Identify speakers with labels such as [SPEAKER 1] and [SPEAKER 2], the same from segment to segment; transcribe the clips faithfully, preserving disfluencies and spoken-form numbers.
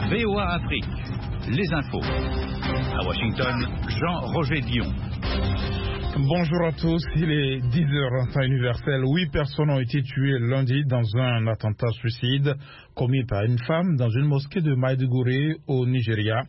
[SPEAKER 1] V O A Afrique, les infos. À Washington, Jean-Roger Dion.
[SPEAKER 2] Bonjour à tous, il est dix heures en temps universel. Huit personnes ont été tuées lundi dans un attentat suicide commis par une femme dans une mosquée de Maiduguri au Nigeria.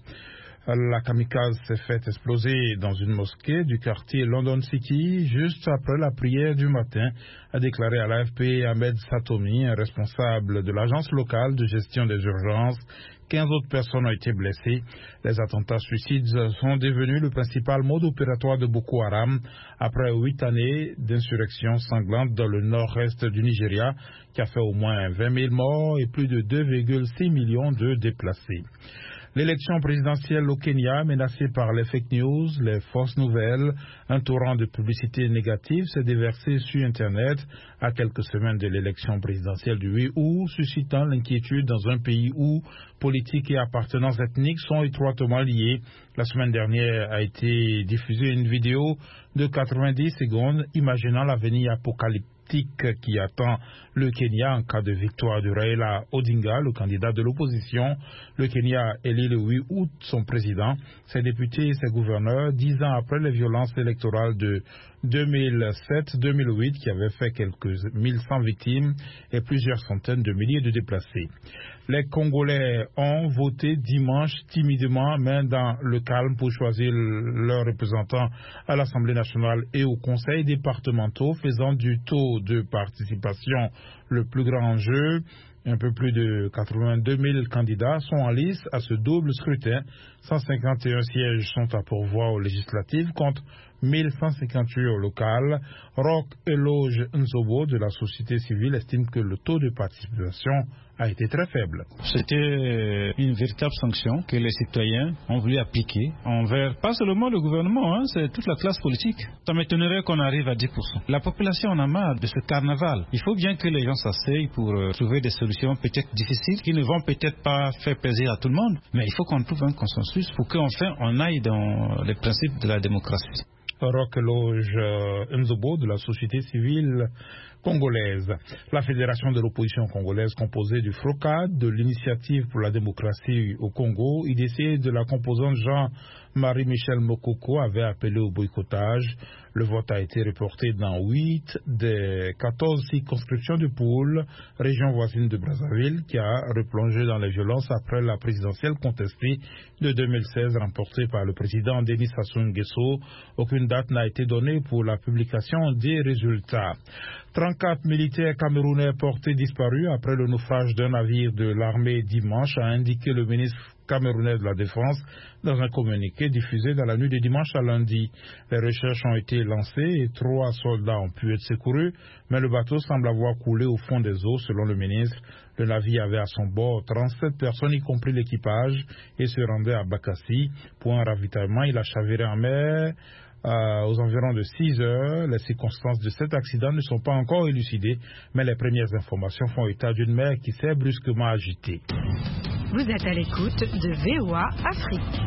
[SPEAKER 2] La kamikaze s'est fait exploser dans une mosquée du quartier London City juste après la prière du matin, a déclaré à l'A F P Ahmed Satomi, un responsable de l'agence locale de gestion des urgences. quinze autres personnes ont été blessées. Les attentats suicides sont devenus le principal mode opératoire de Boko Haram après huit années d'insurrection sanglante dans le nord-est du Nigeria qui a fait au moins vingt mille morts et plus de deux virgule six millions de déplacés. L'élection présidentielle au Kenya, menacée par les fake news, les fausses nouvelles, un torrent de publicité négative s'est déversé sur Internet à quelques semaines de l'élection présidentielle du huit août, suscitant l'inquiétude dans un pays où politique et appartenance ethnique sont étroitement liés. La semaine dernière a été diffusée une vidéo de quatre-vingt-dix secondes imaginant l'avenir apocalyptique qui attend le Kenya en cas de victoire de Raila Odinga, le candidat de l'opposition. Le Kenya élit le huit août son président, ses députés et ses gouverneurs, dix ans après les violences électorales de deux mille sept deux mille huit qui avaient fait quelques mille cent victimes et plusieurs centaines de milliers de déplacés. Les Congolais ont voté dimanche timidement, mais dans le calme, pour choisir leurs représentants à l'Assemblée nationale et au Conseil départementaux, faisant du taux de participation le plus grand enjeu. Un peu plus de quatre-vingt-deux mille candidats sont en lice à ce double scrutin. cent cinquante et un sièges sont à pourvoir aux législatives contre mille cent cinquante-huit au local. Roch Eloge Nzobo de la société civile estime que le taux de participation a été très faible.
[SPEAKER 3] C'était une véritable sanction que les citoyens ont voulu appliquer envers, pas seulement le gouvernement, hein, c'est toute la classe politique. Ça m'étonnerait qu'on arrive à dix pour cent. La population en a marre de ce carnaval. Il faut bien que les gens s'asseyent pour euh, trouver des solutions peut-être difficiles, qui ne vont peut-être pas faire plaisir à tout le monde, mais il faut qu'on trouve un consensus pour qu'enfin on aille dans les principes de la démocratie.
[SPEAKER 2] Roch Eloge Nzobo de la société civile congolaise. La fédération de l'opposition congolaise composée du FROCAD, de l'Initiative pour la démocratie au Congo, I D C de la composante Jean-Marie-Michel Mokoko avait appelé au boycottage. Le vote a été reporté dans huit des quatorze circonscriptions de Poul, région voisine de Brazzaville, qui a replongé dans les violences après la présidentielle contestée de deux mille seize remportée par le président Denis Sassou Nguesso. Aucune date n'a été donnée pour la publication des résultats. trente-quatre militaires camerounais portés disparus après le naufrage d'un navire de l'armée dimanche, a indiqué le ministre camerounais de la Défense dans un communiqué diffusé dans la nuit de dimanche à lundi. Les recherches ont été lancées et trois soldats ont pu être secourus, mais le bateau semble avoir coulé au fond des eaux selon le ministre. Le navire avait à son bord trente-sept personnes, y compris l'équipage, et se rendait à Bakassi. Pour un ravitaillement, il a chaviré en mer. Euh, aux environs de six heures, les circonstances de cet accident ne sont pas encore élucidées, mais les premières informations font état d'une mer qui s'est brusquement agitée.
[SPEAKER 4] Vous êtes à l'écoute de V O A Afrique.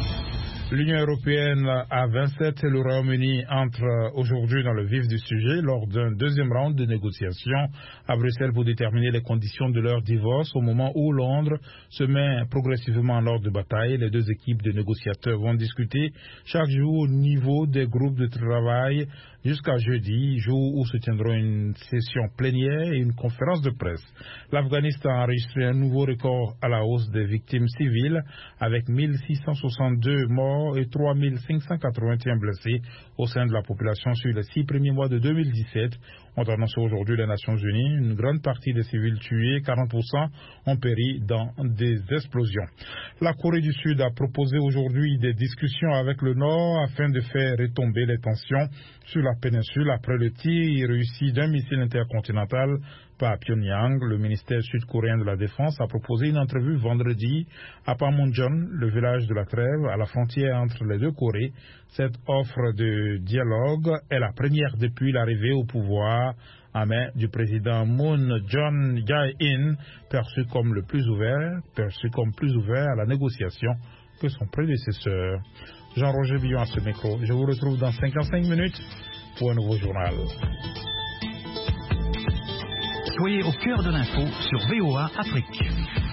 [SPEAKER 2] L'Union européenne à vingt-sept et le Royaume-Uni entrent aujourd'hui dans le vif du sujet lors d'un deuxième round de négociations à Bruxelles pour déterminer les conditions de leur divorce au moment où Londres se met progressivement en ordre de bataille. Les deux équipes de négociateurs vont discuter chaque jour au niveau des groupes de travail jusqu'à jeudi, jour où se tiendront une session plénière et une conférence de presse. L'Afghanistan a enregistré un nouveau record à la hausse des victimes civiles avec mille six cent soixante-deux morts et trois mille cinq cent quatre-vingt-un blessés au sein de la population sur les six premiers mois de deux mille dix-sept. Ont annoncé aujourd'hui les Nations Unies. Une grande partie des civils tués, quarante pour cent, ont péri dans des explosions. La Corée du Sud a proposé aujourd'hui des discussions avec le Nord afin de faire retomber les tensions sur la péninsule après le tir réussi d'un missile intercontinental par Pyongyang. Le ministère sud-coréen de la Défense a proposé une entrevue vendredi à Panmunjom, le village de la Trêve, à la frontière entre les deux Corées. Cette offre de dialogue est la première depuis l'arrivée au pouvoir en mai du président Moon Jae-in, perçu comme le plus ouvert, perçu comme plus ouvert à la négociation que son prédécesseur. Jean-Roger Dion à ce micro. Je vous retrouve dans cinquante-cinq minutes pour un nouveau journal.
[SPEAKER 1] Soyez au cœur de l'info sur V O A Afrique.